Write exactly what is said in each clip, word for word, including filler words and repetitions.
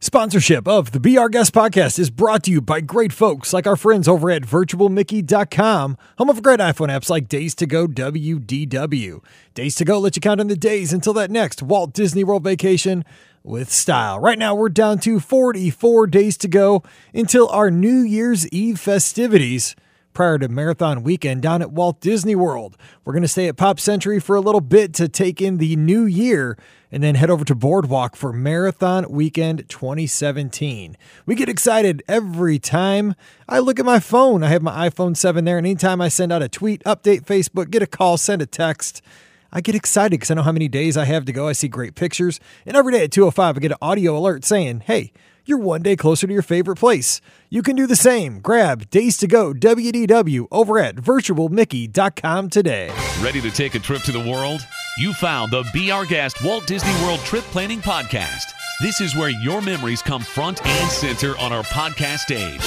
Sponsorship of the Be Our Guest podcast is brought to you by great folks like our friends over at virtual mickey dot com, home of great iPhone apps like Days to Go W D W. Days to Go lets you count on the days until that next Walt Disney World vacation with style. Right now, we're down to forty-four days to go until our New Year's Eve festivities prior to Marathon Weekend down at Walt Disney World. We're going to stay at Pop Century for a little bit to take in the new year and then head over to Boardwalk for Marathon Weekend twenty seventeen. We get excited every time I look at my phone. I have my iPhone seven there, and anytime I send out a tweet, update Facebook, get a call, send a text, I get excited because I know how many days I have to go. I see great pictures, and every day at two oh five, I get an audio alert saying, hey, you're one day closer to your favorite place. You can do the same. Grab Days to Go W D W over at virtual mickey dot com today. Ready to take a trip to the world? You found the Be Our Guest Walt Disney World Trip Planning Podcast. This is where your memories come front and center on our podcast stage.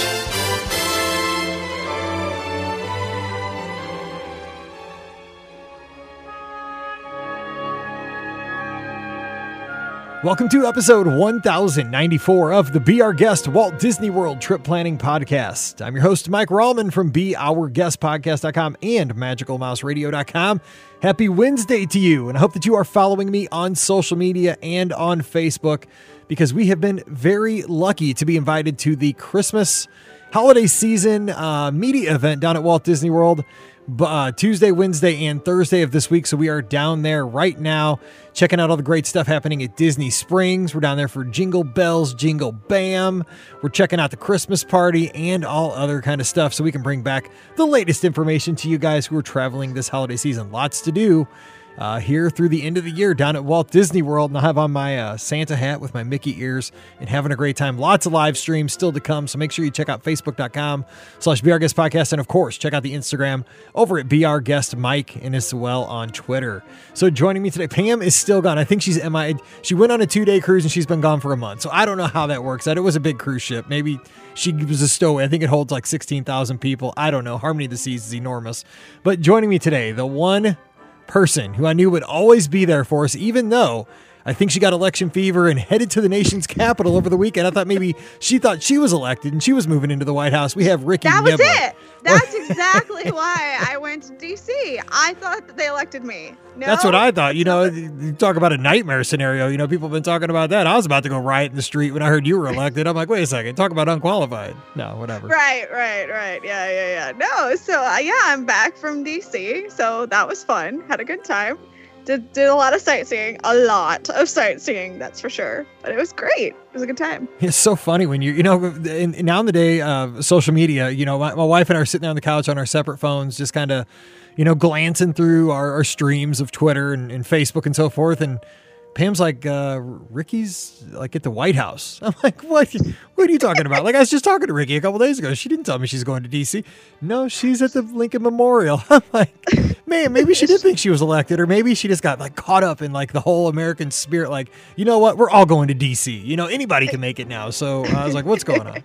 Welcome to episode one thousand ninety-four of the Be Our Guest Walt Disney World Trip Planning Podcast. I'm your host, Mike Rallman from Be Our Guest Podcast dot com and Magical Mouse Radio dot com. Happy Wednesday to you, and I hope that you are following me on social media and on Facebook because we have been very lucky to be invited to the Christmas holiday season uh, media event down at Walt Disney World. Uh, Tuesday, Wednesday, and Thursday of this week. So we are down there right now checking out all the great stuff happening at Disney Springs. We're down there for Jingle Bells, Jingle Bam. We're checking out the Christmas party and all other kind of stuff so we can bring back the latest information to you guys who are traveling this holiday season. Lots to do uh, here through the end of the year down at Walt Disney World. And I'll have on my uh, Santa hat with my Mickey ears and having a great time. Lots of live streams still to come. So make sure you check out facebook dot com slash Be Our Guest Podcast. And of course, check out the Instagram over at Be Our Guest Mike and as well on Twitter. So joining me today, Pam is still gone. I think she's M I A. She went on a two-day cruise and she's been gone for a month. So I don't know how that works. It was a big cruise ship. Maybe she was a stowaway. I think it holds like sixteen thousand people. I don't know. Harmony of the Seas is enormous. But joining me today, the one person who I knew would always be there for us, even though I think she got election fever and headed to the nation's capital over the weekend. I thought maybe she thought she was elected and she was moving into the White House. We have Ricky That was Nibbler. it. That's exactly why I went to D C. I thought that they elected me. No? That's what I thought. You know, you talk about a nightmare scenario. You know, people have been talking about that. I was about to go riot in the street when I heard you were elected. I'm like, wait a second. Talk about unqualified. No, whatever. Right, right, right. Yeah, yeah, yeah. No, so uh, yeah, I'm back from D C. So that was fun. Had a good time. Did, did a lot of sightseeing, a lot of sightseeing, that's for sure. But it was great. It was a good time. It's so funny when you, you know, in, in now in the day of social media, you know, my, my wife and I are sitting there on the couch on our separate phones, just kind of, you know, glancing through our, our streams of Twitter and, and Facebook and so forth. And Pam's like, uh, Ricky's like at the White House. I'm like, what? What are you talking about? Like, I was just talking to Ricky a couple days ago. She didn't tell me she's going to D C. No, she's at the Lincoln Memorial. I'm like, man, maybe she did think she was elected, or maybe she just got like caught up in like the whole American spirit. Like, you know what? We're all going to D C. You know, anybody can make it now. So I was like, what's going on?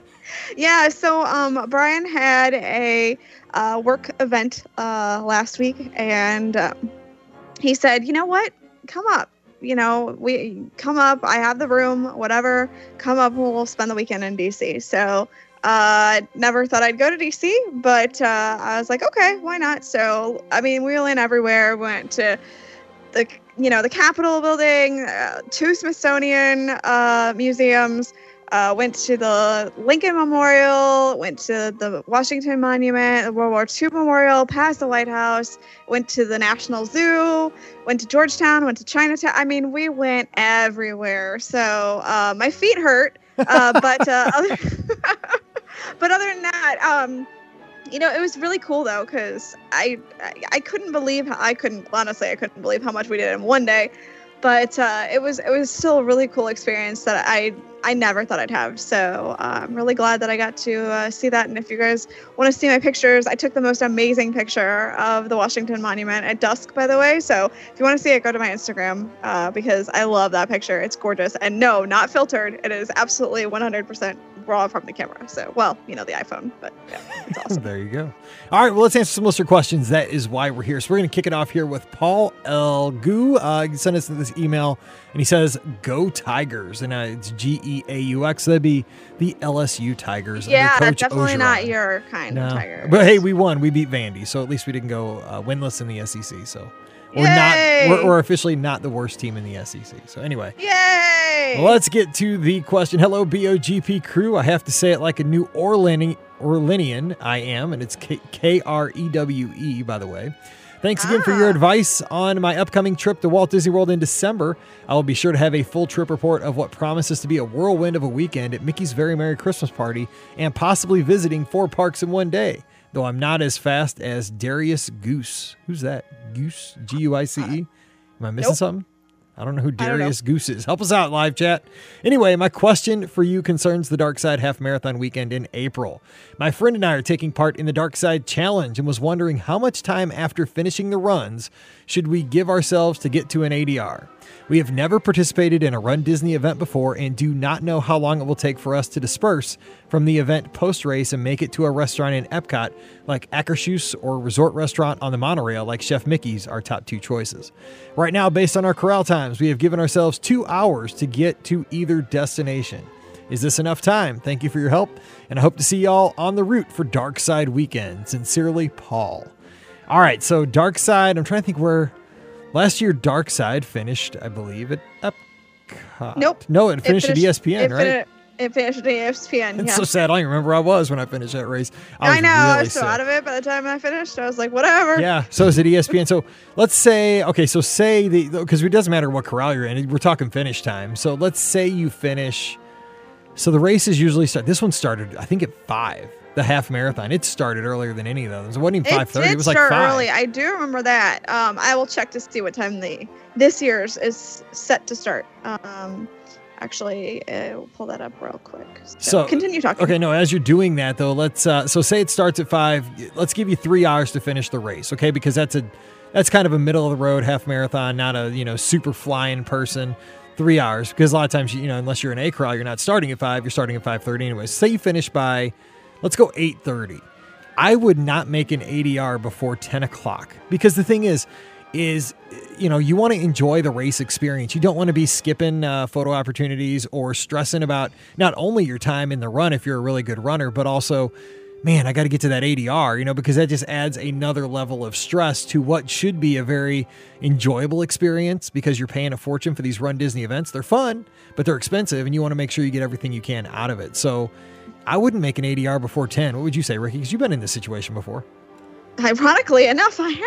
Yeah, so um, Brian had a uh, work event uh, last week, and um, he said, you know what? Come up. You know, we come up, I have the room, whatever, come up and we'll spend the weekend in D C. So, uh, never thought I'd go to D C, but, uh, I was like, okay, why not? So, I mean, we went everywhere, went to the, you know, the Capitol building, uh, two Smithsonian, uh, museums, uh, went to the Lincoln Memorial, went to the Washington Monument, the World War Two Memorial, past the White House, went to the National Zoo, went to Georgetown, went to Chinatown. I mean, we went everywhere. So uh, my feet hurt, uh, but uh, other but other than that, um, you know, it was really cool though, because I, I I couldn't believe how, I couldn't honestly I couldn't believe how much we did in one day. But uh, it was it was still a really cool experience that I I never thought I'd have. So uh, I'm really glad that I got to uh, see that. And if you guys want to see my pictures, I took the most amazing picture of the Washington Monument at dusk, by the way. So if you want to see it, go to my Instagram uh, because I love that picture. It's gorgeous. And no, not filtered. It is absolutely one hundred percent raw from the camera. So, well, you know, the iPhone, but yeah, it's awesome. There you go. All right, well, let's answer some listener questions. That is why we're here. So we're going to kick it off here with Paul L. Gu. Uh, he sent us this email, and he says, "Go Tigers," and uh, it's G E A U X. So that'd be the L S U Tigers. Yeah, under Coach that's definitely Orgeron. not your kind No. of Tiger. But hey, we won. We beat Vandy, so at least we didn't go uh, winless in the S E C. So we're Yay! not. We're, we're officially not the worst team in the S E C. So anyway. Yay! Let's get to the question. Hello, B O G P crew. I have to say it like a New Orleanian, Orleanian I am, and it's K R E W E, by the way. Thanks again ah. for your advice on my upcoming trip to Walt Disney World in December. I will be sure to have a full trip report of what promises to be a whirlwind of a weekend at Mickey's Very Merry Christmas Party and possibly visiting four parks in one day, though I'm not as fast as Darius Goose. Who's that? Goose? G U I C E? Am I missing nope. something? I don't know who don't know. Darius Goose is. Help us out, live chat. Anyway, my question for you concerns the Dark Side Half Marathon weekend in April. My friend and I are taking part in the Dark Side Challenge and was wondering how much time after finishing the runs should we give ourselves to get to an A D R. We have never participated in a Run Disney event before and do not know how long it will take for us to disperse from the event post-race and make it to a restaurant in Epcot like Akershus or resort restaurant on the monorail like Chef Mickey's, our top two choices. Right now, based on our corral times, we have given ourselves two hours to get to either destination. Is this enough time? Thank you for your help, and I hope to see y'all on the route for Dark Side Weekend. Sincerely, Paul. All right, so Dark Side, I'm trying to think where... Last year, Dark Side finished, I believe, at Epcot. Nope. No, it finished, it finished at E S P N, it right? Fin- it finished at E S P N, It's yeah. so sad. I don't even remember where I was when I finished that race. I, was I know. Really I was so sick. out of it by the time I finished. I was like, whatever. Yeah. So is it E S P N? So let's say, okay, so say the, because it doesn't matter what corral you're in. We're talking finish time. So let's say you finish. So the races usually start. This one started, I think, at five. The half marathon. It started earlier than any of those. It wasn't even five thirty. It, it was like start five. early. I do remember that. Um, I will check to see what time the this year's is set to start. Um, actually, uh, we'll pull that up real quick. So, So continue talking. Okay, no. As you're doing that though, let's. Uh, so say it starts at five. Let's give you three hours to finish the race. Okay, because that's a that's kind of a middle of the road half marathon, not a you know super flying person. Three hours because a lot of times you know unless you're in a corral, you're not starting at five. You're starting at five thirty anyway. Say you finish by. Let's go eight thirty. I would not make an A D R before ten o'clock because the thing is, is, you know, you want to enjoy the race experience. You don't want to be skipping uh, photo opportunities or stressing about not only your time in the run if you're a really good runner, but also, man, I got to get to that A D R, you know, because that just adds another level of stress to what should be a very enjoyable experience because you're paying a fortune for these Run Disney events. They're fun, but they're expensive and you want to make sure you get everything you can out of it. So I wouldn't make an A D R before ten. What would you say, Ricky? Because you've been in this situation before. Ironically enough, I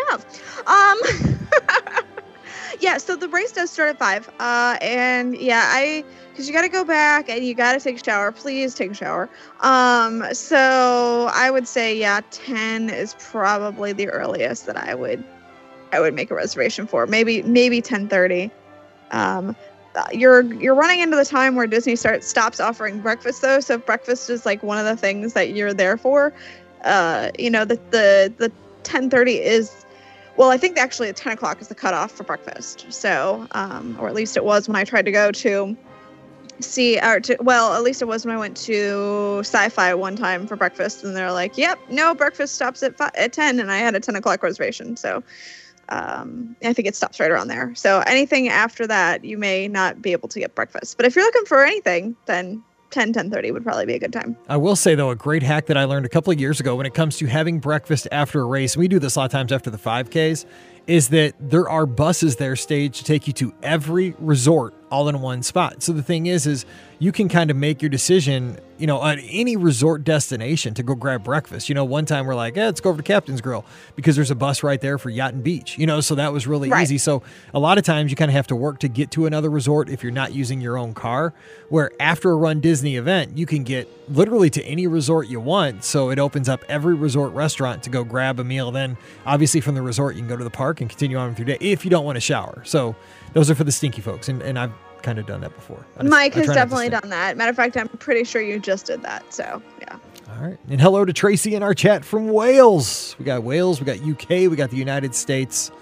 have. Um, yeah, so the race does start at five. Uh, and yeah, I, because you got to go back and you got to take a shower. Please take a shower. Um, so I would say, yeah, ten is probably the earliest that I would, I would make a reservation for. Maybe, maybe ten thirty. Um, You're you're running into the time where Disney starts stops offering breakfast though, so if breakfast is like one of the things that you're there for, uh, you know the the the ten thirty is, well, I think actually at ten o'clock is the cutoff for breakfast. So, um, or at least it was when I tried to go to see, or to well, at least it was when I went to Sci-Fi one time for breakfast, and they're like, "Yep, no breakfast stops at five, at ten," and I had a ten o'clock reservation, so. Um, I think it stops right around there. So anything after that, you may not be able to get breakfast. But if you're looking for anything, then ten, ten thirty would probably be a good time. I will say, though, a great hack that I learned a couple of years ago when it comes to having breakfast after a race, and we do this a lot of times after the five Ks, is that there are buses there staged to take you to every resort all in one spot. So the thing is, is you can kind of make your decision, you know, on any resort destination to go grab breakfast. You know, one time we're like, eh, let's go over to Captain's Grill because there's a bus right there for Yacht and Beach, you know, so that was really right. easy. So a lot of times you kind of have to work to get to another resort if you're not using your own car, where after a Run Disney event, you can get literally to any resort you want. So it opens up every resort restaurant to go grab a meal. Then obviously from the resort, you can go to the park and continue on with your day if you don't want to shower. So those are for the stinky folks. And, and I've kind of done that before. Just, Mike has definitely done that. Matter of fact, I'm pretty sure you just did that. So, yeah. All right. And hello to Tracy in our chat from Wales. We got Wales, we got U K, we got the United States.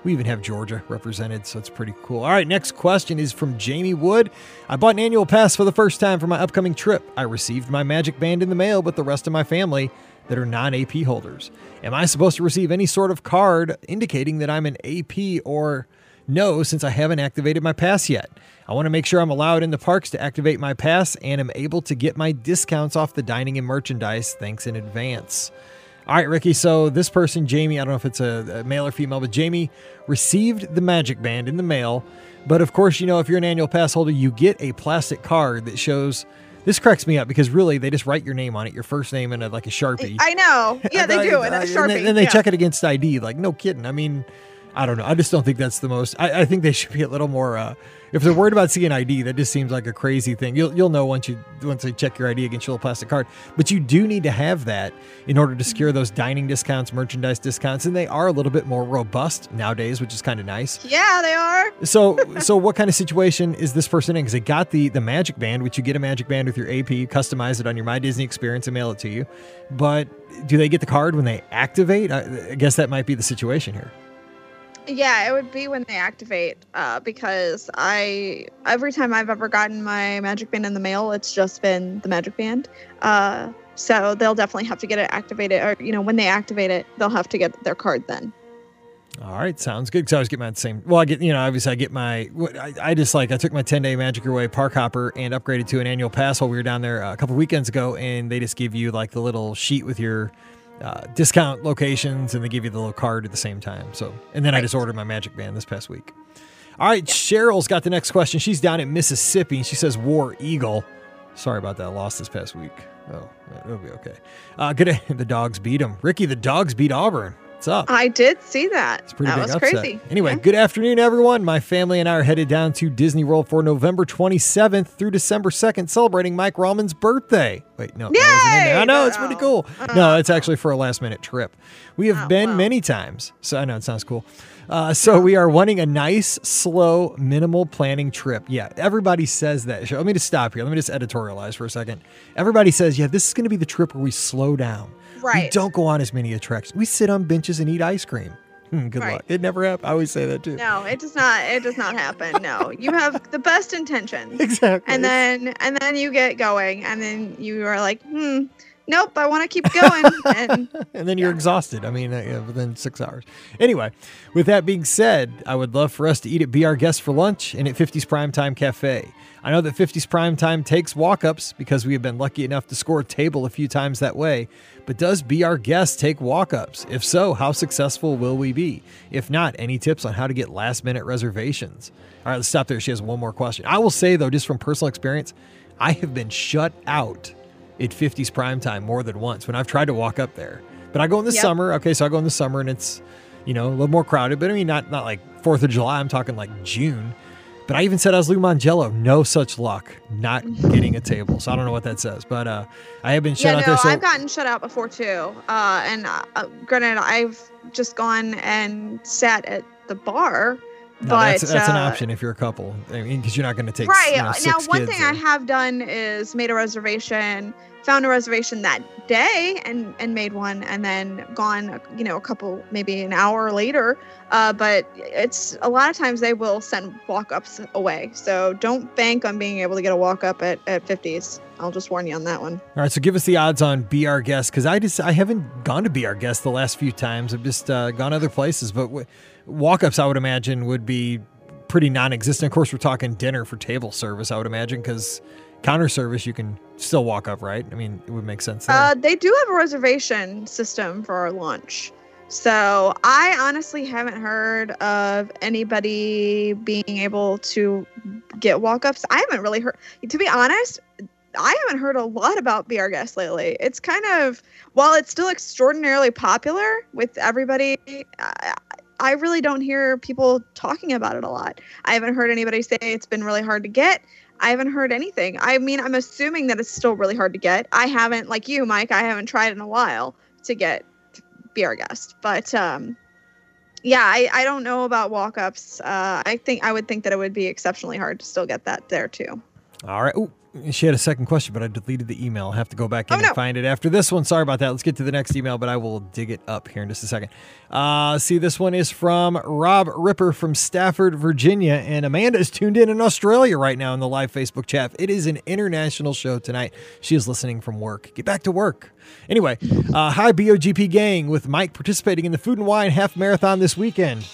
We even have Georgia represented, so it's pretty cool. All right, next question is from Jamie Wood. I bought an annual pass for the first time for my upcoming trip. I received my Magic Band in the mail with the rest of my family that are non-A P holders. Am I supposed to receive any sort of card indicating that I'm an A P or no, since I haven't activated my pass yet? I want to make sure I'm allowed in the parks to activate my pass and am able to get my discounts off the dining and merchandise. Thanks in advance. All right, Ricky, so this person, Jamie, I don't know if it's a, a male or female, but Jamie received the Magic Band in the mail. But of course, you know, if you're an annual pass holder, you get a plastic card that shows. This cracks me up because really they just write your name on it, your first name in a, like a Sharpie. I know. Yeah, they do. And a Sharpie. And then, then they yeah. check it against I D. Like, no kidding. I mean, I don't know. I just don't think that's the most. I, I think they should be a little more. Uh, if they're worried about seeing I D, that just seems like a crazy thing. You'll you'll know once you once they check your I D against your little plastic card. But you do need to have that in order to secure those dining discounts, merchandise discounts, and they are a little bit more robust nowadays, which is kind of nice. Yeah, they are. So so what kind of situation is this person in? Because they got the the Magic Band, which you get a Magic Band with your A P, customize it on your My Disney experience and mail it to you. But do they get the card when they activate? I, I guess that might be the situation here. Yeah, it would be when they activate, uh, because I every time I've ever gotten my Magic Band in the mail, it's just been the Magic Band. Uh, so they'll definitely have to get it activated, or you know, when they activate it, they'll have to get their card then. All right, sounds good. Because I always get my same. Well, I get you know obviously I get my. I, I just like I took my ten day Magic Your Way Park Hopper and upgraded to an annual pass while we were down there a couple weekends ago, and they just give you like the little sheet with your. Uh, discount locations, and they give you the little card at the same time. So, and then right. I just ordered my Magic Band this past week. All right, yeah. Cheryl's got the next question. She's down in Mississippi, and she says War Eagle. Sorry about that. I lost this past week. Oh, it'll be okay. Uh, good. The Dogs beat them. Ricky, the Dogs beat Auburn. What's up? I did see that. It's pretty that big was upset. Crazy. Anyway, yeah. Good afternoon, everyone. My family and I are headed down to Disney World for November twenty-seventh through December second, celebrating Mike Rallman's birthday. Wait, no, Yay! that wasn't in there. I know, it's pretty cool. Uh, no, it's actually for a last-minute trip. We have oh, been wow. many times, so I know it sounds cool. Uh, so we are wanting a nice, slow, minimal planning trip. Yeah, everybody says that. Let me just stop here. Let me just editorialize for a second. Everybody says, yeah, this is going to be the trip where we slow down. Right. We don't go on as many attractions. We sit on benches and eat ice cream. Hmm, good right. luck. It never happened. I always say that too. No, it does not. It does not happen. No, you have the best intentions. Exactly. And then, and then you get going, and then you are like, hmm, nope, I want to keep going. And, and then you're yeah. exhausted. I mean, uh, yeah, within six hours. Anyway, with that being said, I would love for us to eat at Be Our Guest for lunch and at fifties Primetime Cafe. I know that fifties Primetime takes walk-ups because we have been lucky enough to score a table a few times that way. But does Be Our Guest take walk-ups? If so, how successful will we be? If not, any tips on how to get last-minute reservations? All right, let's stop there. She has one more question. I will say, though, just from personal experience, I have been shut out at fifties Primetime more than once when I've tried to walk up there. But I go in the yep. summer. Okay, so I go in the summer, and it's, you know, a little more crowded. But I mean, not, not like fourth of July. I'm talking like June. But I even said I was Lou Mangello. No such luck. Not getting a table. So I don't know what that says. But uh, I have been shut yeah, out no, there. So I've gotten shut out before too. Uh, and uh, granted, I've just gone and sat at the bar. no, but that's, that's uh, an option if you're a couple. I mean, because you're not going to take right you know, six now. One kids thing or, I have done is made a reservation, found a reservation that day, and and made one, and then gone, you know, a couple, maybe an hour later. Uh, but it's a lot of times they will send walk-ups away, so don't bank on being able to get a walk-up at at fifties. I'll just warn you on that one. All right, so give us the odds on Be Our Guest, because I just I haven't gone to Be Our Guest the last few times. I've just uh, gone other places, but w- walk-ups I would imagine would be pretty non-existent. Of course, we're talking dinner for table service, I would imagine, because counter service you can still walk up, right? I mean, it would make sense there. Uh, they do have a reservation system for our lunch. So I honestly haven't heard of anybody being able to get walk-ups. I haven't really heard, to be honest, I haven't heard a lot about Be Our Guest lately. It's kind of, while it's still extraordinarily popular with everybody, I, I really don't hear people talking about it a lot. I haven't heard anybody say it's been really hard to get. I haven't heard anything. I mean, I'm assuming that it's still really hard to get. I haven't, like you, Mike, I haven't tried in a while to get Be Our Guest. But um, yeah, I, I don't know about walk-ups. Uh, I think I would think that it would be exceptionally hard to still get that there too. All right. Ooh, She had a second question, but I deleted the email. I'll have to go back in oh, no. and find it after this one. Sorry about that. Let's get to the next email, but I will dig it up here in just a second. Uh, see, this one is from Rob Ripper from Stafford, Virginia, and Amanda is tuned in in Australia right now in the live Facebook chat. It is an international show tonight. She is listening from work. Get back to work. Anyway, uh, hi, B O G P gang, with Mike participating in the Food and Wine Half Marathon this weekend.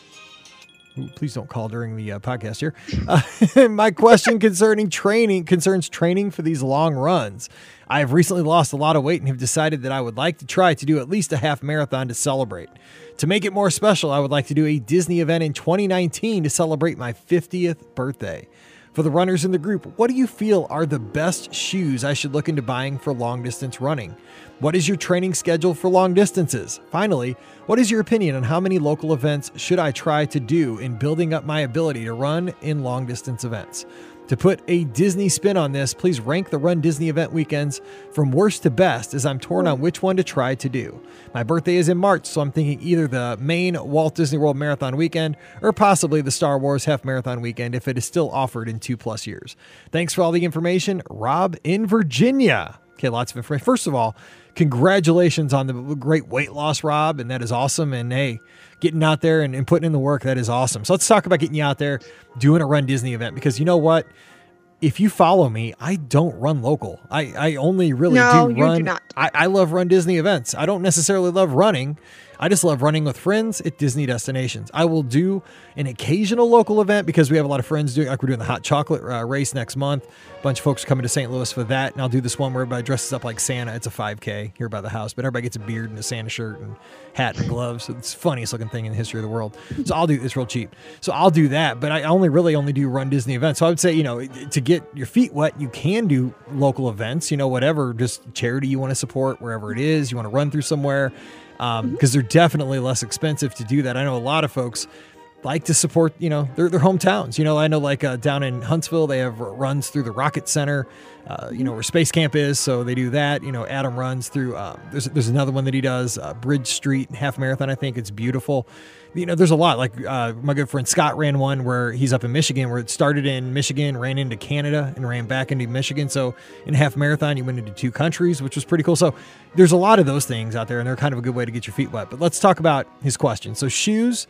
Ooh, please don't call during the uh, podcast here. Uh, my question concerning training concerns training for these long runs. I have recently lost a lot of weight and have decided that I would like to try to do at least a half marathon to celebrate. To make it more special, I would like to do a Disney event in twenty nineteen to celebrate my fiftieth birthday. For the runners in the group, what do you feel are the best shoes I should look into buying for long distance running? What is your training schedule for long distances? Finally, what is your opinion on how many local events should I try to do in building up my ability to run in long distance events? To put a Disney spin on this, please rank the Run Disney event weekends from worst to best, as I'm torn on which one to try to do. My birthday is in March, so I'm thinking either the main Walt Disney World Marathon weekend or possibly the Star Wars Half Marathon weekend if it is still offered in two plus years. Thanks for all the information, Rob in Virginia. Okay, lots of information. First of all, congratulations on the great weight loss, Rob, and that is awesome. And hey, getting out there and, and putting in the work, that is awesome. So let's talk about getting you out there doing a Run Disney event, because you know what? If you follow me, I don't run local. I, I only really no, do you run. Do not. I, I love Run Disney events. I don't necessarily love running. I just love running with friends at Disney destinations. I will do an occasional local event because we have a lot of friends doing, like we're doing the hot chocolate uh, race next month. A bunch of folks are coming to Saint Louis for that. And I'll do this one where everybody dresses up like Santa. It's a five K here by the house, but everybody gets a beard and a Santa shirt and hat and gloves. It's the funniest looking thing in the history of the world. So I'll do, it's real cheap. So I'll do that, but I only really only do Run Disney events. So I would say, you know, to get your feet wet, you can do local events, you know, whatever, just charity you want to support, wherever it is, you want to run through somewhere. Um, because they're definitely less expensive to do that. I know a lot of folks like to support, you know, their, their hometowns. You know, I know like uh, down in Huntsville, they have runs through the Rocket Center, uh, you know, where Space Camp is. So they do that. You know, Adam runs through, uh, there's, there's another one that he does, uh, Bridge Street Half Marathon. I think it's beautiful. You know, there's a lot. Like uh, my good friend Scott ran one where he's up in Michigan, where it started in Michigan, ran into Canada, and ran back into Michigan. So in a half marathon, you went into two countries, which was pretty cool. So there's a lot of those things out there, and they're kind of a good way to get your feet wet. But let's talk about his question. So shoes,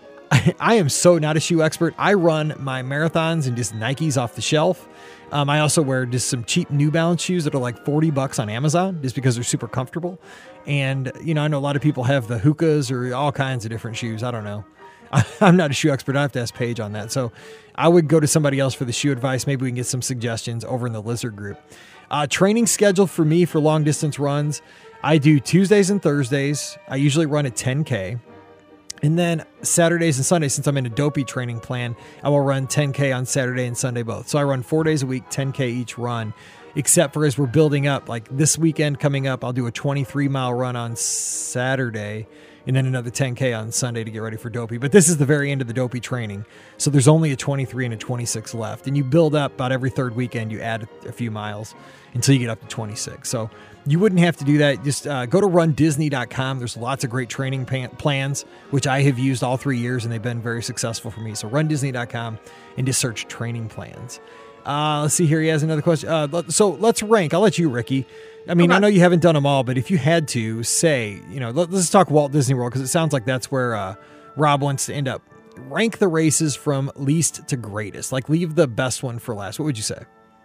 I, I am so not a shoe expert. I run my marathons in just Nikes off the shelf. Um, I also wear just some cheap New Balance shoes that are like forty bucks on Amazon just because they're super comfortable. And, you know, I know a lot of people have the Hokas or all kinds of different shoes. I don't know. I, I'm not a shoe expert. I have to ask Paige on that. So I would go to somebody else for the shoe advice. Maybe we can get some suggestions over in the Lizard group. Uh, training schedule for me for long distance runs. I do Tuesdays and Thursdays. I usually run at ten K. And then Saturdays and Sundays, since I'm in a dopey training plan, I will run ten K on Saturday and Sunday both. So I run four days a week, ten K each run, except for as we're building up, like this weekend coming up, I'll do a twenty-three mile run on Saturday and then another ten K on Sunday to get ready for dopey. But this is the very end of the dopey training. So there's only a twenty-three and a twenty-six left. And you build up about every third weekend, you add a few miles until you get up to twenty-six. So you wouldn't have to do that. Just uh, go to run disney dot com. There's lots of great training pan- plans, which I have used all three years, and they've been very successful for me. So run disney dot com and just search training plans. Uh, let's see here. He has another question. Uh, so let's rank. I'll let you, Ricky. I mean, okay. I know you haven't done them all, but if you had to say, you know, let, let's talk Walt Disney World, because it sounds like that's where uh, Rob wants to end up. Rank the races from least to greatest. Like, leave the best one for last. What would you say?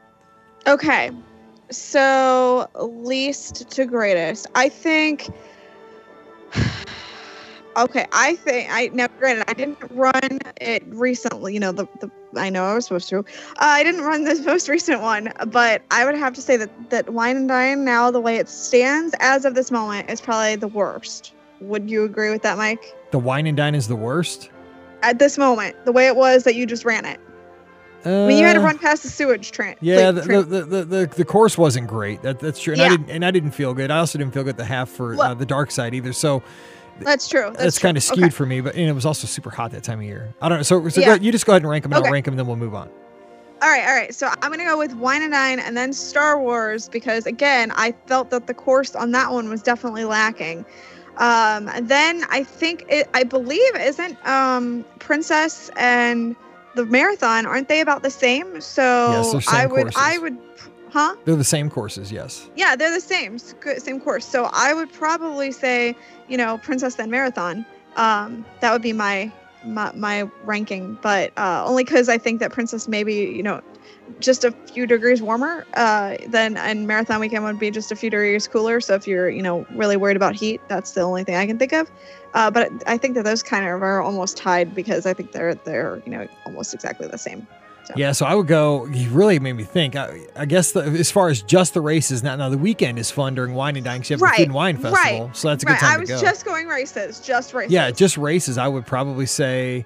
Okay. So least to greatest, I think. Okay, I think I now granted I didn't run it recently. You know, the, the I know I was supposed to. Uh, I didn't run this most recent one, but I would have to say that that Wine and Dine now, the way it stands as of this moment, is probably the worst. Would you agree with that, Mike? The Wine and Dine is the worst at this moment. The way it was that you just ran it. Uh, I mean, you had to run past the sewage train. Yeah, like, the, train. the, the, the, the course wasn't great. That, that's true. And, yeah. I didn't, and I didn't feel good. I also didn't feel good the half for uh, the dark side either. So that's true. That's, that's kind of skewed okay. for me. But and it was also super hot that time of year. I don't know. So, so yeah. go, you just go ahead and rank them, and okay. I'll rank them, and then we'll move on. All right, all right. So I'm going to go with Wine and Dine and then Star Wars because, again, I felt that the course on that one was definitely lacking. Um, and then I think, it, I believe, isn't um, Princess and the marathon, aren't they about the same? So Yes, they're same I would, courses. I would, huh? They're the same courses, yes. Yeah, they're the same, s- good- same course. So I would probably say, you know, Princess then Marathon. Um, that would be my my, my ranking, but uh, only because I think that Princess maybe, you know, just a few degrees warmer uh, than and Marathon Weekend would be just a few degrees cooler. So if you're, you know, really worried about heat, that's the only thing I can think of. Uh, but I think that those kind of are almost tied because I think they're they're you know almost exactly the same. So. Yeah, so I would go, you really made me think. I, I guess the, as far as just the races, now, now the weekend is fun during Wine and Dine because you have Right, the Food and Wine Festival. right, So that's a good right. time I was to go. just going races, just races. Yeah, just races. I would probably say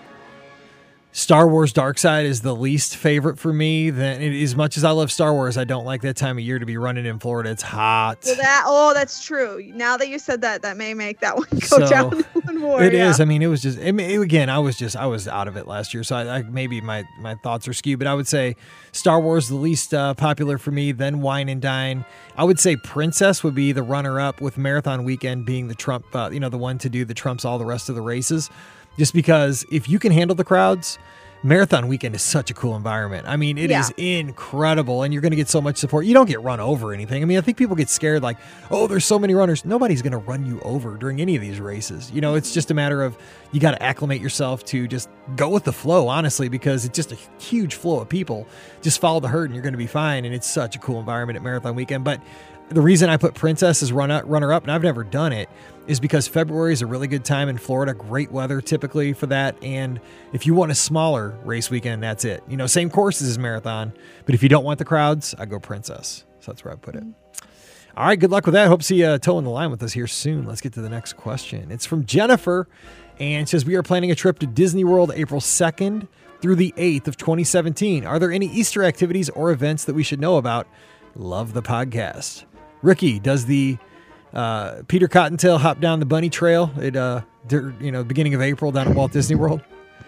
Star Wars Dark Side is the least favorite for me. Then, as much as I love Star Wars, I don't like that time of year to be running in Florida. It's hot. Well, that oh, that's true. Now that you said that, that may make that one go So, down one more. It yeah. is. I mean, it was just. I mean, again, I was just. I was out of it last year, so I, I maybe my my thoughts are skewed. But I would say Star Wars the least uh, popular for me. Then Wine and Dine. I would say Princess would be the runner up, with Marathon Weekend being the trump. Uh, you know, the one to do the trumps all the rest of the races. Just because if you can handle the crowds, Marathon Weekend is such a cool environment. I mean, it Yeah. is incredible, and you're going to get so much support. You don't get run over or anything. I mean, I think people get scared like, oh, there's so many runners. Nobody's going to run you over during any of these races. You know, it's just a matter of you got to acclimate yourself to just go with the flow, honestly, because it's just a huge flow of people. Just follow the herd, and you're going to be fine, and it's such a cool environment at Marathon Weekend. But the reason I put Princess as run runner-up, and I've never done it, is because February is a really good time in Florida. Great weather typically for that. And if you want a smaller race weekend, that's it. You know, same courses as Marathon. But if you don't want the crowds, I go Princess. So that's where I put it. All right, good luck with that. Hope to see you uh, toeing the line with us here soon. Let's get to the next question. It's from Jennifer, and it says, we are planning a trip to Disney World April second through the eighth of twenty seventeen. Are there any Easter activities or events that we should know about? Love the podcast. Ricky, does the uh, Peter Cottontail hop down the bunny trail at uh, der, you know beginning of April down at Walt Disney World?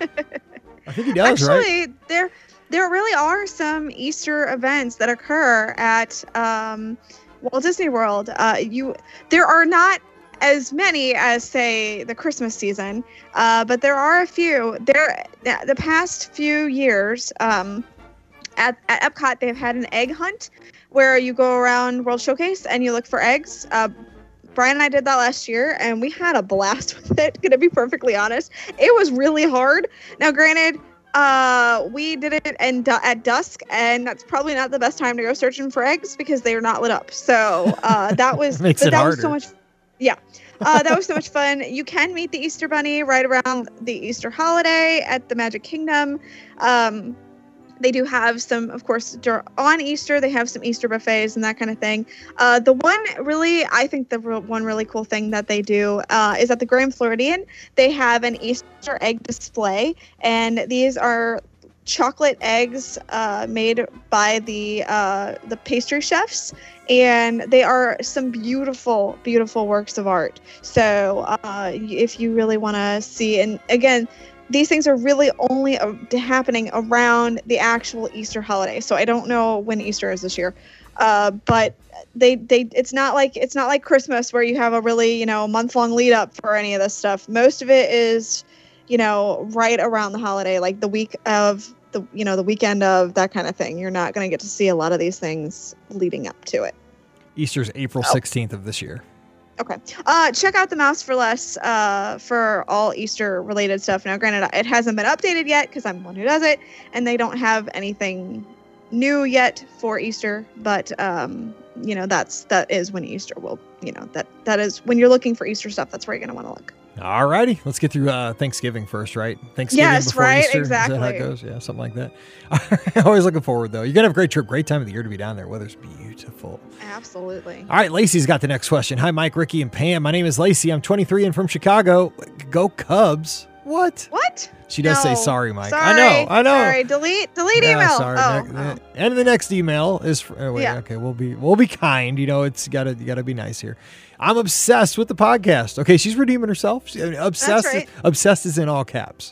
I think he does, Actually, right? there there really are some Easter events that occur at um, Walt Disney World. Uh, you there are not as many as, say, the Christmas season, uh, but there are a few. There the past few years um, at at Epcot, they've had an egg hunt where you go around World Showcase and you look for eggs. Uh, Brian and I did that last year, and we had a blast with it. Gonna be perfectly honest, it was really hard. Now, granted, uh, we did it and at dusk, and that's probably not the best time to go searching for eggs because they are not lit up. So uh, that was Makes but it that harder. was so much. Yeah, uh, that was so much fun. You can meet the Easter Bunny right around the Easter holiday at the Magic Kingdom. Um, They do have some, of course, dur- on Easter, they have some Easter buffets and that kind of thing. Uh, the one really, I think the real, one really cool thing that they do uh, is at the Grand Floridian, they have an Easter egg display. And these are chocolate eggs uh, made by the uh, the pastry chefs. And they are some beautiful, beautiful works of art. So uh, if you really want to see, and again, these things are really only uh, happening around the actual Easter holiday. So I don't know when Easter is this year, uh, but they they it's not like it's not like Christmas where you have a really you know month long lead up for any of this stuff. Most of it is, you know, right around the holiday, like the week of the you know the weekend of that kind of thing. You're not going to get to see a lot of these things leading up to it. Easter's April sixteenth of this year. Okay. Uh, check out the Mouse for Less uh, for all Easter related stuff. Now, granted, it hasn't been updated yet because I'm the one who does it, and they don't have anything new yet for Easter. But um, you know, that's that is when Easter will. You know, that that is when you're looking for Easter stuff. That's where you're gonna want to look. All righty, let's get through uh, Thanksgiving first, right? Thanksgiving Yes, before right, Easter. exactly. Is that how it goes? Yeah, something like that. Always looking forward, though. You're going to have a great trip, great time of the year to be down there. Weather's beautiful. Absolutely. All right, Lacey's got the next question. Hi, Mike, Ricky, and Pam. My name is Lacey. I'm twenty-three and from Chicago. Go Cubs. What? What? She does say No. sorry, Mike. Sorry, I know, I know. Sorry, delete, delete Yeah, email. sorry. Oh, Ne- oh. And the next email is for, oh, wait, Yeah. okay, we'll be we'll be kind. You know, it's gotta you gotta be nice here. I'm obsessed with the podcast. Okay, she's redeeming herself. She, I mean, obsessed. right. Obsessed is in all caps.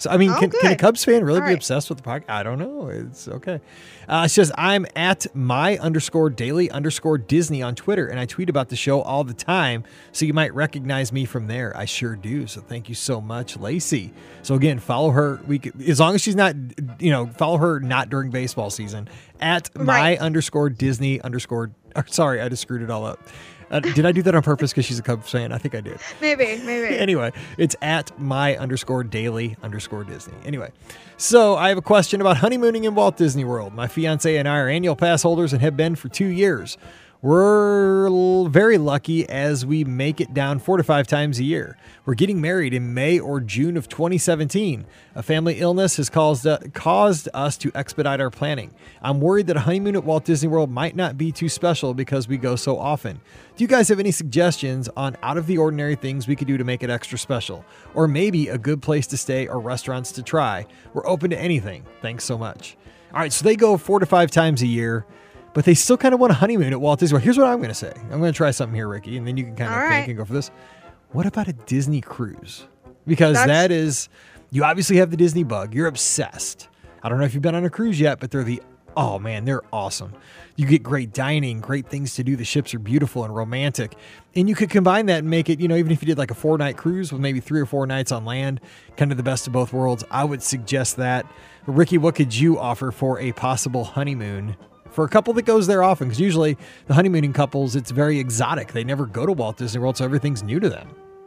So, I mean, Oh, can, can a good. Cubs fan really All be right. obsessed with the podcast? I don't know. It's okay. Uh, it says, I'm at my underscore daily underscore Disney on Twitter, and I tweet about the show all the time, so you might recognize me from there. I sure do. So thank you so much, Lacey. So again, follow her. We could, as long as she's not, you know, follow her not during baseball season at my Right. underscore Disney underscore. Or, sorry, I just screwed it all up. Uh, did I do that on purpose because she's a Cubs fan? I think I did. Maybe, maybe. Anyway, it's at my underscore daily underscore Disney. Anyway, so I have a question about honeymooning in Walt Disney World. My fiance and I are annual pass holders and have been for two years. We're l- very lucky as we make it down four to five times a year. We're getting married in May or June of twenty seventeen. A family illness has caused, uh, caused us to expedite our planning. I'm worried that a honeymoon at Walt Disney World might not be too special because we go so often. Do you guys have any suggestions on out of the ordinary things we could do to make it extra special? Or maybe a good place to stay or restaurants to try? We're open to anything. Thanks so much. All right, so they go four to five times a year, but they still kind of want a honeymoon at Walt Disney World. Here's what I'm going to say. I'm going to try something here, Ricky, and then you can kind of All think right. and go for this. What about a Disney cruise? Because That's- that is, you obviously have the Disney bug. You're obsessed. I don't know if you've been on a cruise yet, but they're the, oh man, they're awesome. You get great dining, great things to do. The ships are beautiful and romantic. And you could combine that and make it, you know, even if you did like a four night cruise with maybe three or four nights on land, kind of the best of both worlds, I would suggest that. Ricky, what could you offer for a possible honeymoon for a couple that goes there often? Because usually the honeymooning couples, it's very exotic. They never go to Walt Disney World, so everything's new to them.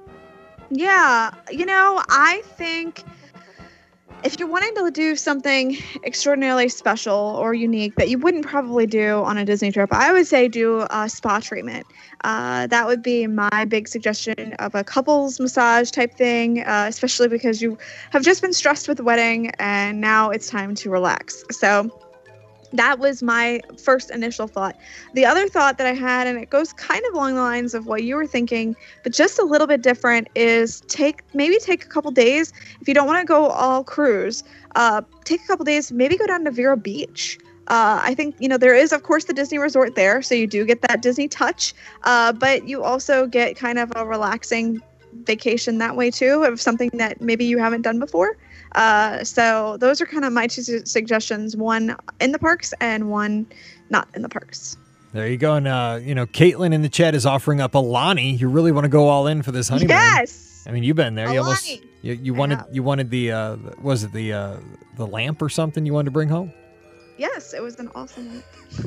Yeah, you know, I think if you're wanting to do something extraordinarily special or unique that you wouldn't probably do on a Disney trip, I would say do a spa treatment. Uh, that would be my big suggestion of a couples massage type thing, uh, especially because you have just been stressed with the wedding and now it's time to relax. So that was my first initial thought. The other thought that I had, and it goes kind of along the lines of what you were thinking, but just a little bit different, is take maybe take a couple days. If you don't want to go all cruise, uh, take a couple days, maybe go down to Vero Beach. Uh, I think, you know, there is, of course, the Disney Resort there, so you do get that Disney touch, uh, but you also get kind of a relaxing vacation that way too, of something that maybe you haven't done before. Uh, so those are kind of my two su- suggestions, one in the parks and one not in the parks. There you go. And, uh, you know, Caitlin in the chat is offering up Alani. You really want to go all in for this honeymoon. Yes. I mean, you've been there. You almost, Alani. you, you wanted, have. you wanted the, uh, was it the, uh, the lamp or something you wanted to bring home? Yes, it was an awesome.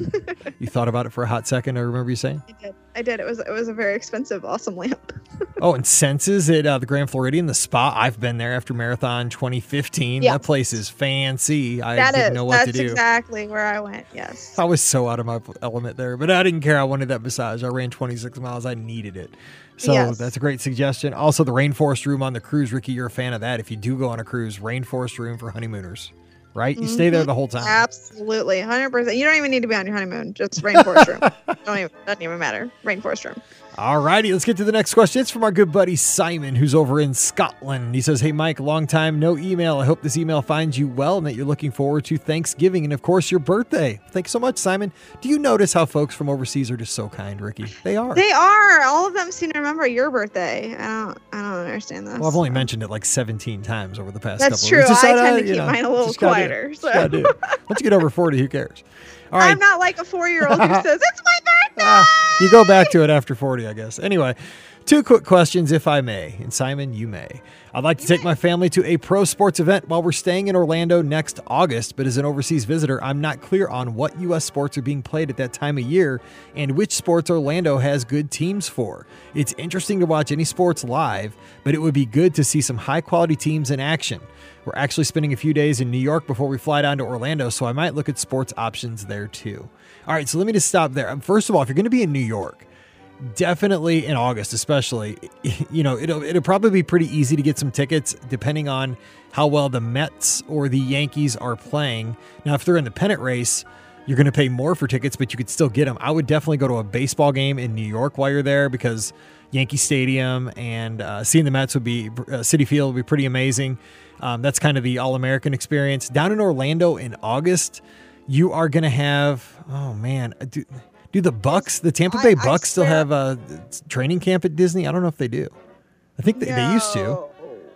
You thought about it for a hot second. I remember you saying. I did. I did. It was it was a very expensive, awesome lamp. Oh, and Senses at uh, the Grand Floridian, the spa. I've been there after Marathon twenty fifteen. Yeah. That place is fancy. I That didn't is. know what That's to do. exactly where I went. Yes. I was so out of my element there, but I didn't care. I wanted that massage. I ran twenty-six miles. I needed it. So Yes. that's a great suggestion. Also, the rainforest room on the cruise. Ricky, you're a fan of that. If you do go on a cruise, rainforest room for honeymooners, right? You stay there the whole time. Absolutely, one hundred percent. You don't even need to be on your honeymoon. Just rainforest room. Don't even doesn't even matter. Rainforest room. All righty, let's get to the next question. It's from our good buddy Simon, who's over in Scotland. He says, hey, Mike, long time, no email. I hope this email finds you well and that you're looking forward to Thanksgiving and, of course, your birthday. Thanks so much, Simon. Do you notice how folks from overseas are just so kind, Ricky? They are. They are. All of them seem to remember your birthday. I don't. I don't understand this. Well, I've only mentioned it like seventeen times over the past That's couple true. of weeks. I Just, tend uh, to you keep know, mine a little just gotta do it. quieter. Just So. gotta do it. Once you get over forty, who cares? All right. I'm not like a four-year-old who says it's my birthday. Ah, you go back to it after forty, I guess. Anyway, two quick questions, if I may. And Simon, you may. I'd like to take my family to a pro sports event while we're staying in Orlando next August, but as an overseas visitor, I'm not clear on what U S sports are being played at that time of year and which sports Orlando has good teams for. It's interesting to watch any sports live, but it would be good to see some high-quality teams in action. We're actually spending a few days in New York before we fly down to Orlando, so I might look at sports options there too. All right, so let me just stop there. First of all, if you're going to be in New York, definitely in August, especially, you know, it'll, it'll probably be pretty easy to get some tickets depending on how well the Mets or the Yankees are playing. Now, if they're in the pennant race, you're going to pay more for tickets, but you could still get them. I would definitely go to a baseball game in New York while you're there because Yankee Stadium and uh, seeing the Mets would be, uh, Citi Field would be pretty amazing. Um, that's kind of the All-American experience. Down in Orlando in August, you are going to have, oh man, do, do the Bucks, the Tampa Bay I- I Bucks still swear- have a training camp at Disney? I don't know if they do. I think they, they used to. No.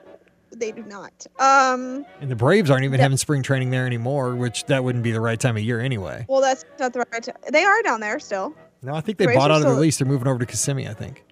they do not. Um, And the Braves aren't even yeah. having spring training there anymore, which that wouldn't be the right time of year anyway. Well, that's not the right time. They are down there still. No, I think they Braves bought are out of their still- lease. They're moving over to Kissimmee, I think.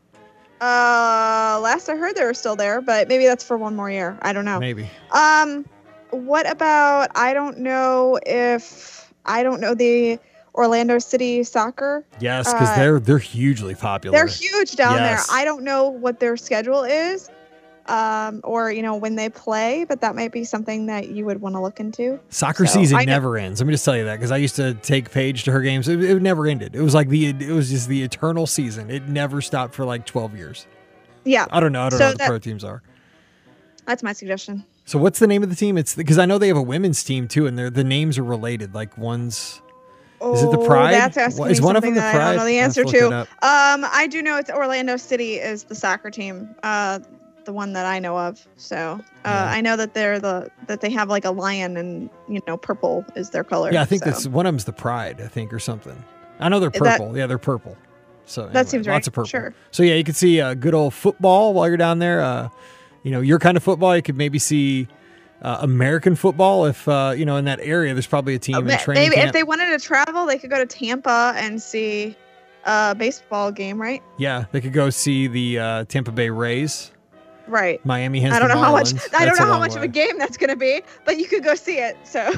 Uh, last I heard, they were still there, but maybe that's for one more year. I don't know. Maybe. Um, what about? I don't know if I don't know the Orlando City Soccer. Yes, because Uh, they're they're hugely popular. They're huge down Yes. there. I don't know what their schedule is, um, or you know when they play, but that might be something that you would want to look into. Soccer So, season I know- never ends. Let me just tell you that because I used to take Paige to her games. It, it never ended. It was like the it was just the eternal season. It never stopped for like twelve years. Yeah, I don't know. I don't So know what that- the pro teams are. that's my suggestion. So what's the name of the team? It's because I know they have a women's team too, and they're the names are related. Like one's Is it the Oh, Pride? That's asking Is me one of something them the that I don't Pride? know the I'll answer have to look to. it up. Um, I do know it's Orlando City is the soccer team. Uh, the one that I know of. So uh, Yeah. I know that they're the that they have like a lion and you know purple is their color. Yeah, I think so. that's one of them's the Pride. I think or something. I know they're That- purple. yeah, they're purple. So anyway, that seems right. lots of purple. Sure. So yeah, you could see uh, good old football while you're down there. Uh, you know, your kind of football. You could maybe see uh, American football if uh, you know in that area. There's probably a team Uh, in ma- training maybe camp. if they wanted to travel, they could go to Tampa and see a baseball game, right? yeah, they could go see the uh, Tampa Bay Rays. Right. Miami has. I don't the know how much. Marlins. I don't That's know a how long much of way. a game that's going to be, but you could go see it. So.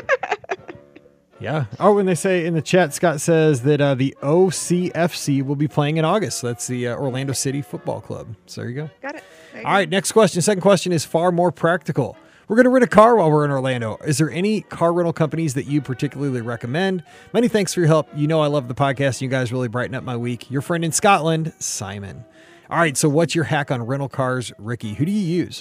Yeah. Oh, and they say in the chat, Scott says that uh, the O C F C will be playing in August. That's the uh, Orlando City Football Club. So there you go. Got it. There you All go. right, next question. Second question is far more practical. We're going to rent a car while we're in Orlando. Is there any car rental companies that you particularly recommend? Many thanks for your help. You know I love the podcast. You guys really brighten up my week. Your friend in Scotland, Simon. All right, so what's your hack on rental cars, Ricky? Who do you use?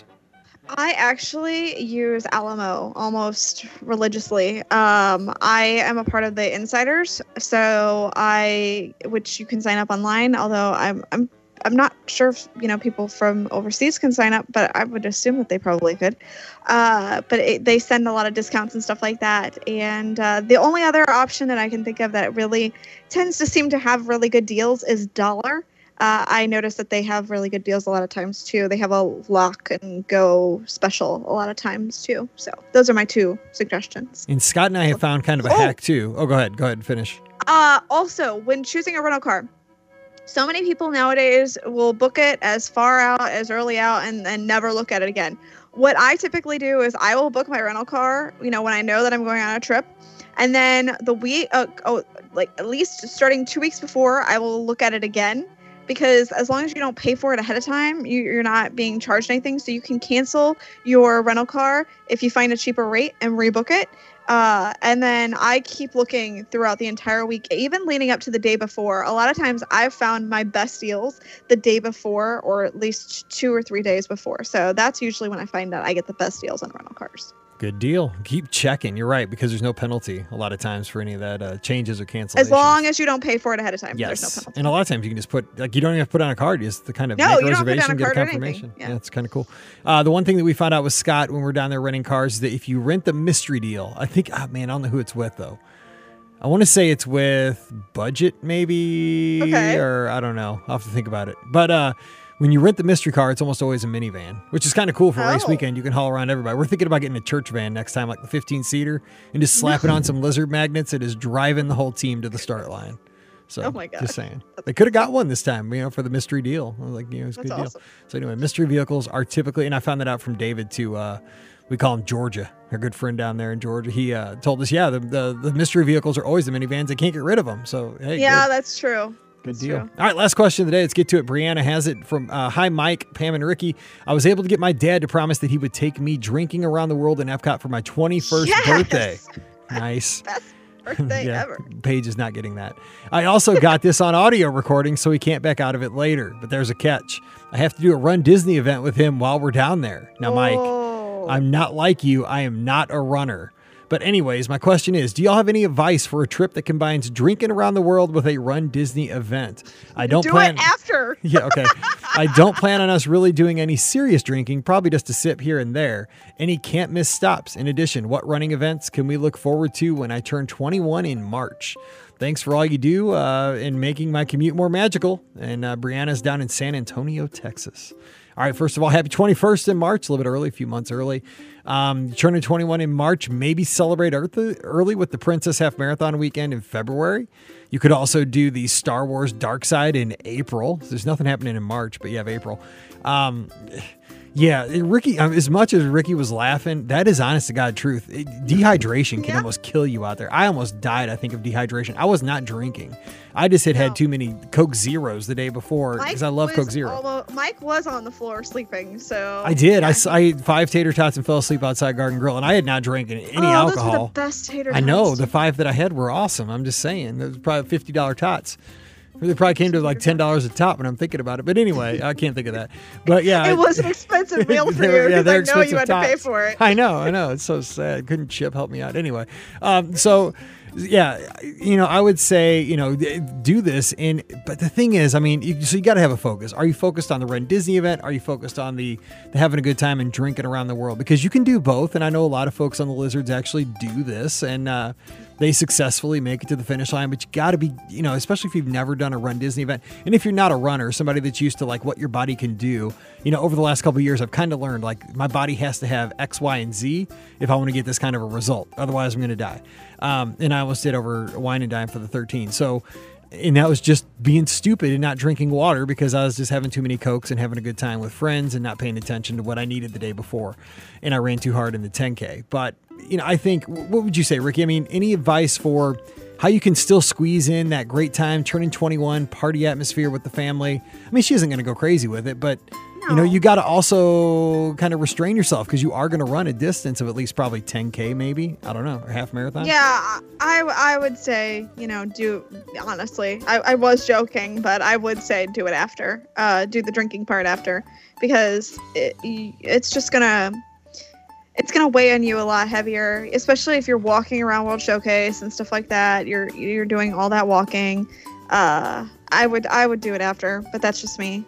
I actually use Alamo almost religiously. Um, I am a part of the Insiders, so I, which you can sign up online. Although I'm, I'm, I'm not sure if you know people from overseas can sign up, but I would assume that they probably could. Uh, but it, they send a lot of discounts and stuff like that. And uh, the only other option that I can think of that really tends to seem to have really good deals is Dollar. Uh, I noticed that they have really good deals a lot of times too. They have a lock and go special a lot of times too. So those are my two suggestions. And Scott and I have found kind of a Oh. hack too. Oh, go ahead. Go ahead and finish. Uh, also, when choosing a rental car, so many people nowadays will book it as far out, as early out, and then never look at it again. What I typically do is I will book my rental car, you know, when I know that I'm going on a trip. And then the week, uh, oh, like at least starting two weeks before, I will look at it again. Because as long as you don't pay for it ahead of time, you, you're not being charged anything. So you can cancel your rental car if you find a cheaper rate and rebook it. Uh, and then I keep looking throughout the entire week, even leading up to the day before. A lot of times I've found my best deals the day before or at least two or three days before. So that's usually when I find out I get the best deals on rental cars. Good deal. Keep checking. You're right, because there's no penalty a lot of times for any of that uh, changes or cancellations. As long as you don't pay for it ahead of time, Yes. there's no penalty. And a lot of times you can just put, like, you don't even have to put on a card. You just the kind of No, make a you don't have to put reservation, down a get a card or anything. confirmation. Yeah. Yeah, it's kind of cool. Uh, the one thing that we found out with Scott when we we're down there renting cars is that if you rent the mystery deal, I think, oh man, I don't know who it's with though. I want to say it's with Budget maybe, Okay. or I don't know. I'll have to think about it. But uh, when you rent the mystery car, it's almost always a minivan, which is kind of cool for race Oh. weekend. You can haul around everybody. We're thinking about getting a church van next time, like the fifteen seater, and just slapping on some lizard magnets and just driving the whole team to the start line. So, Oh my gosh. just saying. They could have got one this time, you know, for the mystery deal. I was like, you know, it's a That's good awesome. deal. So anyway, mystery vehicles are typically, and I found that out from David too. Uh, we call him Georgia, our good friend down there in Georgia. He uh, told us, yeah, the, the the mystery vehicles are always the minivans. They can't get rid of them. So hey, Yeah, good. that's true. Good That's deal. true. All right, last question of the day. Let's get to it. Brianna has it from uh, Hi, Mike, Pam, and Ricky. I was able to get my dad to promise that he would take me drinking around the world in Epcot for my twenty-first Yes! birthday. Nice. Best birthday yeah, ever. Paige is not getting that. I also got this on audio recording, so he can't back out of it later. But there's a catch. I have to do a Run Disney event with him while we're down there. Now, Mike, Oh. I'm not like you. I am not a runner. But anyways, my question is, do y'all have any advice for a trip that combines drinking around the world with a Run Disney event? I don't do plan. it after. Yeah, okay. I don't plan on us really doing any serious drinking, probably just a sip here and there. Any can't miss stops. In addition, what running events can we look forward to when I turn twenty-one in March? Thanks for all you do uh, in making my commute more magical. And uh, Brianna's down in San Antonio, Texas. All right, first of all, happy twenty-first in March, a little bit early, a few months early. Um, turning twenty-one in March, maybe celebrate Earth early with the Princess Half Marathon weekend in February. You could also do the Star Wars Dark Side in April. There's nothing happening in March, but you have April. Um, yeah, Ricky, um, as much as Ricky was laughing, that is honest to God truth. It, dehydration can Yeah. almost kill you out there. I almost died, I think, of dehydration. I was not drinking. I just had No. had too many Coke Zeros the day before because I love was Coke Zero. almo- Mike was on the floor sleeping, so I did. I, yeah. s- I ate five tater tots and fell asleep outside Garden Grill, and I had not drinking any oh, Those alcohol. were the best tater I know tots. the five that I had were awesome. I'm just saying, those were probably fifty dollar tots. They probably came to like ten dollars a top when I'm thinking about it. But anyway, I can't think of that. But yeah, It was an expensive meal for They're- you yeah, because they're I know you expensive had to pay tots. for it. I know, I know. It's so sad. Couldn't Chip help me out? Anyway, um, so yeah, you know, I would say, you know, do this. And but the thing is, I mean, you, so you got to have a focus. Are you focused on the Run Disney event? Are you focused on the, the having a good time and drinking around the world? Because you can do both. And I know a lot of folks on the Lizards actually do this, and uh, they successfully make it to the finish line. But you got to be, you know, especially if you've never done a Run Disney event, and if you're not a runner, somebody that's used to like what your body can do. You know, over the last couple of years, I've kind of learned like my body has to have X, Y, and Z if I want to get this kind of a result. Otherwise, I'm going to die. Um, and I almost did over wine and dime for the thirteen. So, and that was just being stupid and not drinking water because I was just having too many Cokes and having a good time with friends and not paying attention to what I needed the day before. And I ran too hard in the ten K. But, you know, I think, what would you say, Ricky? I mean, any advice for how you can still squeeze in that great time, turning twenty-one, party atmosphere with the family? I mean, she isn't going to go crazy with it, but you know, No. you got to also kind of restrain yourself because you are going to run a distance of at least probably ten K, maybe. I don't know, or half marathon. Yeah, I, I would say, you know, do, honestly, I, I was joking, but I would say do it after, uh, do the drinking part after, because it, it's just gonna, it's gonna weigh on you a lot heavier, especially if you're walking around World Showcase and stuff like that. You're, you're doing all that walking. Uh, I would, I would do it after, but that's just me.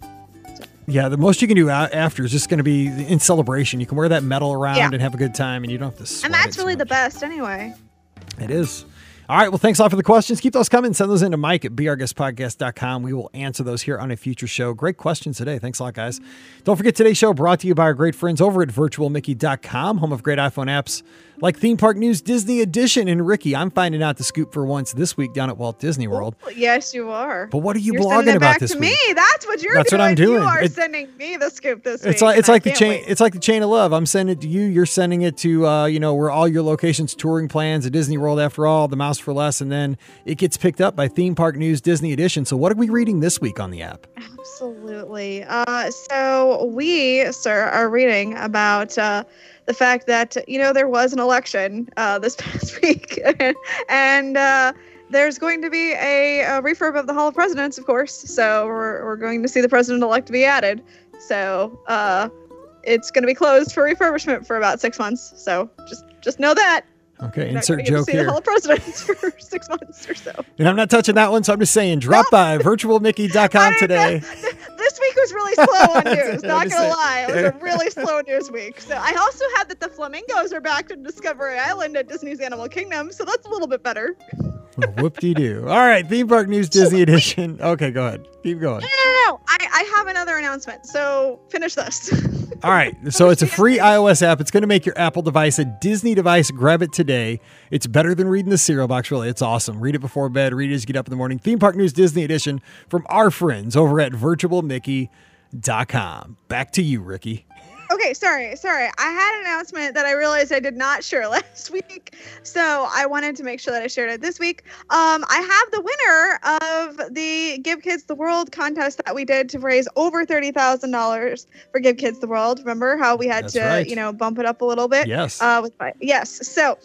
Yeah, the most you can do a- after is just going to be in celebration. You can wear that medal around Yeah. and have a good time, and you don't have to sweat And that's it so really the much. best anyway. It is. All right. Well, thanks a lot for the questions. Keep those coming. Send those in to Mike at b r guest podcast dot com. We will answer those here on a future show. Great questions today. Thanks a lot, guys. Don't forget today's show brought to you by our great friends over at virtual mickey dot com, home of great iPhone apps like Theme Park News Disney Edition. And Ricky, I'm finding out the scoop for once this week down at Walt Disney World. Oh, yes, you are. But what are you You're blogging sending it about back this to week? me. That's what you're That's doing. what I'm doing. You are It- sending me the scoop this week. It's like it's and I like the can't chain. wait. It's like the chain of love. I'm sending it to you. You're sending it to uh, you know, where all your locations, touring plans at Disney World. After all, the Mouse for Less, and then it gets picked up by Theme Park News Disney Edition. So what are we reading this week on the app? Absolutely. Uh, so we, sir, are reading about uh, the fact that, you know, there was an election uh, this past week, and uh, there's going to be a, a refurb of the Hall of Presidents, of course. So we're, we're going to see the president-elect be added. So uh, it's going to be closed for refurbishment for about six months. So just just know that. Okay, You're not insert gonna get to joke see here. the Hall of Presidents for six months or so. And I'm not touching that one, so I'm just saying, drop by virtual mickey dot com I- today. This week was really slow on news. I'm Not just gonna saying. lie, it was a really slow news week. So I also had that the flamingos are back to Discovery Island at Disney's Animal Kingdom, so that's a little bit better. Whoop-de-doo. All right, Theme Park News Disney Edition. Okay, go ahead. Keep going. No, no, no, I, I have another announcement. So finish this. All right, so it's a free iOS app. It's going to make your Apple device a Disney device. Grab it today. It's better than reading the cereal box, really. It's awesome. Read it before bed. Read it as you get up in the morning. Theme Park News Disney Edition from our friends over at virtual mickey dot com. Back to you, Ricky. Okay, sorry, sorry. I had an announcement that I realized I did not share last week, so I wanted to make sure that I shared it this week. Um, I have the winner of the Give Kids the World contest that we did to raise over thirty thousand dollars for Give Kids the World. Remember how we had That's to, right. you know, bump it up a little bit? Yes. Uh, with my, yes. So,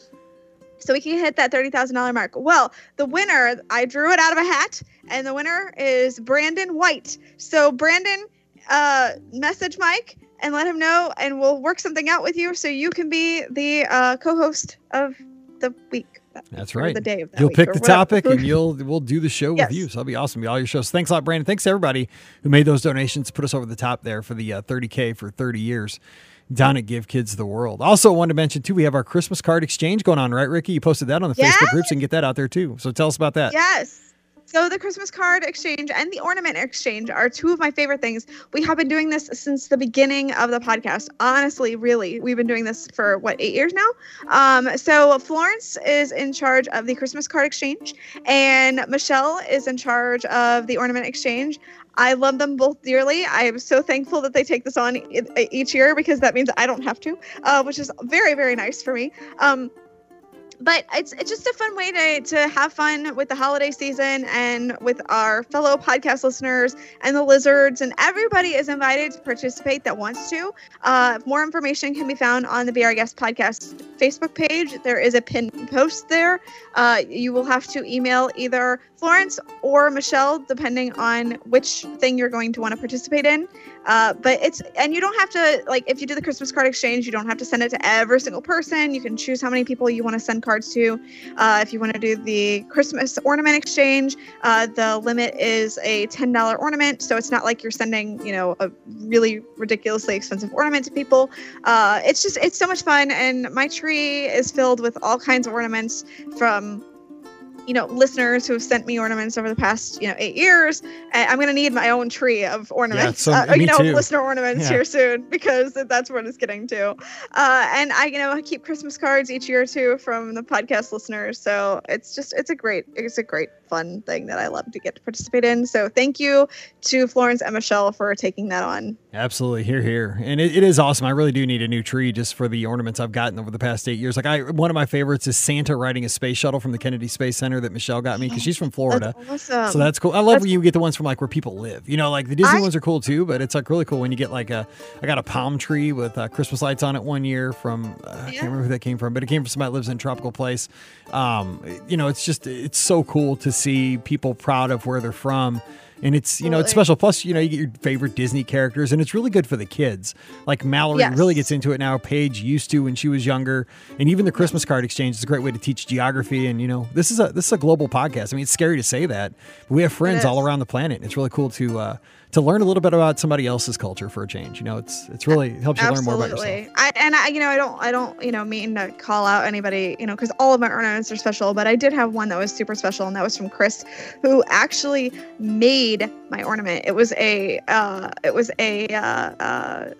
so we can hit that thirty thousand dollars mark. Well, the winner, I drew it out of a hat, and the winner is Brandon White. So, Brandon, uh, message Mike and let him know, and we'll work something out with you so you can be the uh, co-host of the week. That's or right. The day of that You'll week, pick or the whatever. topic and you'll we'll do the show Yes. with you. So that'll be awesome. Be all your shows. Thanks a lot, Brandon. Thanks to everybody who made those donations, put us over the top there for the uh, thirty K for thirty years down at Give Kids the World. Also, wanted to mention too, we have our Christmas card exchange going on, right, Ricky? You posted that on the Yes. Facebook group, so you can get that out there too. So tell us about that. Yes. So the Christmas card exchange and the ornament exchange are two of my favorite things. We have been doing this since the beginning of the podcast. Honestly, really, we've been doing this for what, eight years now? Um, so Florence is in charge of the Christmas card exchange, and Michelle is in charge of the ornament exchange. I love them both dearly. I am so thankful that they take this on e- each year because that means I don't have to, uh, which is very, very nice for me. Um, But it's it's just a fun way to, to have fun with the holiday season and with our fellow podcast listeners and the lizards, and everybody is invited to participate that wants to. Uh, more information can be found on the Be Our Guest Podcast Facebook page. There is a pinned post there. Uh, you will have to email either Florence or Michelle, depending on which thing you're going to want to participate in. Uh, but it's, and you don't have to, like, if you do the Christmas card exchange, you don't have to send it to every single person. You can choose how many people you want to send cards to. Uh, if you want to do the Christmas ornament exchange, uh, the limit is a ten dollars ornament. So it's not like you're sending, you know, a really ridiculously expensive ornament to people. Uh, it's just, it's so much fun. And my tree is filled with all kinds of ornaments from, you know, listeners who have sent me ornaments over the past, you know, eight years. And I'm going to need my own tree of ornaments, yeah, so, uh, you know, too. listener ornaments yeah. here soon, because that's what it's getting to. Uh, and I, you know, I keep Christmas cards each year too from the podcast listeners. So it's just, it's a great, it's a great fun thing that I love to get to participate in. So thank you to Florence and Michelle for taking that on. Absolutely. Here, here. And it, it is awesome. I really do need a new tree just for the ornaments I've gotten over the past eight years. Like I, one of my favorites is Santa riding a space shuttle from the Kennedy Space Center that Michelle got me because she's from Florida. That's awesome. So that's cool. I love That's, when you get the ones from like where people live, you know, like the Disney I, ones are cool too, but it's like really cool when you get like a, I got a palm tree with uh, Christmas lights on it one year from, uh, yeah. I can't remember who that came from, but it came from somebody that lives in a tropical place. Um, you know, it's just, it's so cool to see people proud of where they're from. And it's, you know, it's special. Plus, you know, you get your favorite Disney characters, and it's really good for the kids. Like Mallory yes. really gets into it now. Paige used to when she was younger. And even the Christmas card exchange is a great way to teach geography. And, you know, this is a this is a global podcast. I mean, it's scary to say that, but we have friends all around the planet. It's really cool to uh, to learn a little bit about somebody else's culture for a change. You know, it's it's really it helps you Absolutely. learn more about yourself. I, and I, you know, I don't I don't you know mean to call out anybody, you know, because all of my ornaments are special. But I did have one that was super special, and that was from Chris, who actually made my ornament. It was a uh, it was a uh, uh,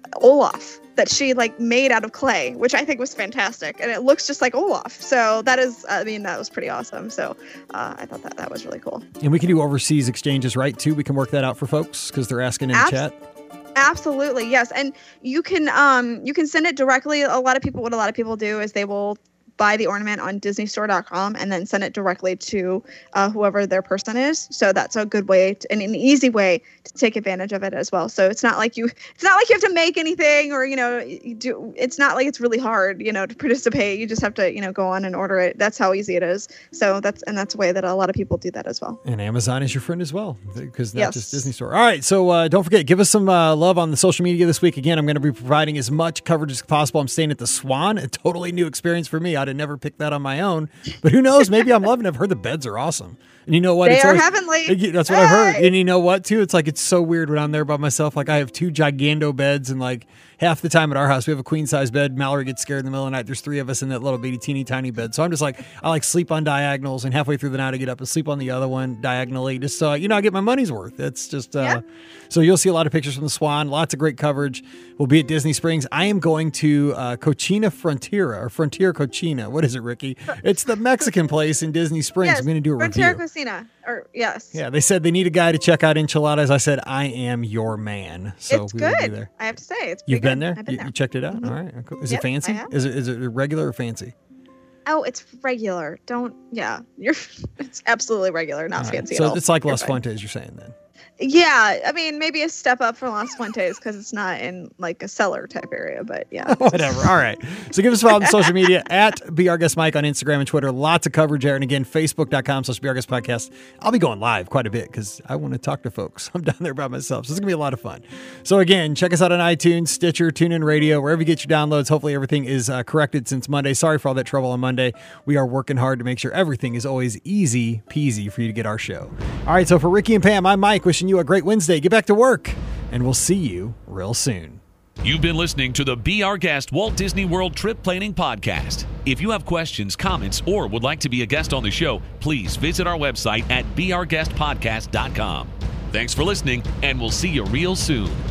Olaf that she like made out of clay, which I think was fantastic, and it looks just like Olaf. So that is, I mean, that was pretty awesome. So uh, I thought that that was really cool. And we can do overseas exchanges, right? Too. We can work that out for folks because they're asking in Abs- the chat. Absolutely, yes. And you can um you can send it directly. A lot of people, what a lot of people do is they will buy the ornament on Disney Store dot com and then send it directly to uh, whoever their person is. So that's a good way to, and an easy way to take advantage of it as well. So it's not like you, it's not like you have to make anything or, you know, you do, it's not like it's really hard, you know, to participate. You just have to, you know, go on and order it. That's how easy it is. So that's, and that's a way that a lot of people do that as well. And Amazon is your friend as well, because not yes. just Disney Store. All right. So uh, don't forget, give us some uh, love on the social media this week. Again, I'm going to be providing as much coverage as possible. I'm staying at the Swan, a totally new experience for me. I'd have never picked that on my own, but who knows? Maybe I'm loving it. I've heard the beds are awesome. And you know what? They it's are always, heavenly. That's what hey. I've heard. And you know what, too? It's like, it's so weird when I'm there by myself. Like, I have two gigando beds, and like half the time at our house, we have a queen size bed. Mallory gets scared in the middle of the night. There's three of us in that little bitty teeny tiny bed. So I'm just like, I like sleep on diagonals, and halfway through the night I get up and sleep on the other one diagonally. Just so, you know, I get my money's worth. It's just, uh, yeah. So you'll see a lot of pictures from the Swan, lots of great coverage. We'll be at Disney Springs. I am going to uh, Cochina Frontera, or Frontier Cochina. What is it, Ricky? It's the Mexican place in Disney Springs. Yes, I'm going to do a Frontier review. Cocina, or yes. Yeah, they said they need a guy to check out enchiladas. I said, I am your man. So it's we good. will be there. I have to say, it's You've been good. there? I've been you, there. You checked it out? Mm-hmm. All right. Cool. Is yep, it fancy? Is it is it regular or fancy? Oh, it's regular. Don't, yeah. You're. It's absolutely regular, not right. fancy so at all. So it's like You're Los fine. Fuentes, you're saying then? Yeah, I mean, maybe a step up from Los Fuentes because it's not in like a cellar type area, but yeah. Whatever. All right. So give us a follow on social media at Be Our Guest Mike on Instagram and Twitter. Lots of coverage there. And again, Facebook.com slash Be Our Guest Podcast. I'll be going live quite a bit because I want to talk to folks. I'm down there by myself. So it's going to be a lot of fun. So again, check us out on iTunes, Stitcher, TuneIn Radio, wherever you get your downloads. Hopefully everything is uh, corrected since Monday. Sorry for all that trouble on Monday. We are working hard to make sure everything is always easy peasy for you to get our show. All right. So for Ricky and Pam, I'm Mike, wishing you a great Wednesday. Get back to work, and we'll see you real soon. You've been listening to the Be Our Guest Walt Disney World Trip Planning Podcast. If you have questions, comments, or would like to be a guest on the show, please visit our website at be our guest podcast dot com. Thanks for listening, and we'll see you real soon.